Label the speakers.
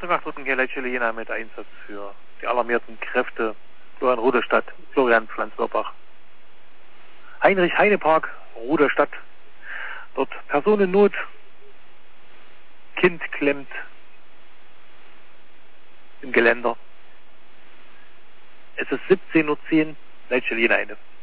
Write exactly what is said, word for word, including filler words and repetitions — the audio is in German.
Speaker 1: achtundzwanzig hier Leitstelle Jena mit Einsatz für die alarmierten Kräfte Florian Ruderstadt, Florian Pflanzlerbach. Heinrich Heinepark, Ruderstadt. Dort Personennot. Kind klemmt im Geländer. Es ist siebzehn Uhr zehn, Leitstelle Jena Ende.